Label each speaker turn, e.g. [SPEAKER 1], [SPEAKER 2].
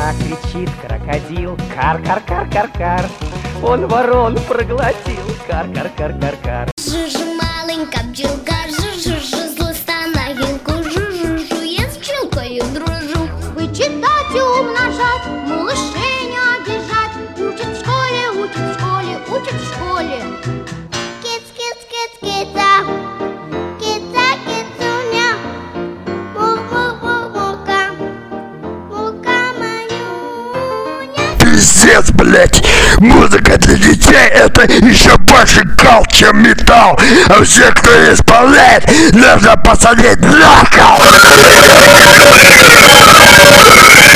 [SPEAKER 1] Как кричит крокодил, кар-кар-кар-кар-кар. Он ворон проглотил, кар-кар-кар-кар-кар.
[SPEAKER 2] Жужу, маленька бджілка, жу-жу-жу, з листа на гілку, жу-жу-жу, я з пчелкою дружу.
[SPEAKER 3] Вычитать и умножать, малышеня обижать. Учат в школе, учат в школе, учат в школе.
[SPEAKER 2] Киц-киц-киц-кица, кица-кицуня, му-му-му-мука, мука-манюня.
[SPEAKER 4] Пиздец, блять! Музыка для детей — это еще больше кал, чем металл. А все, кто исполняет, нужно посадить на кол.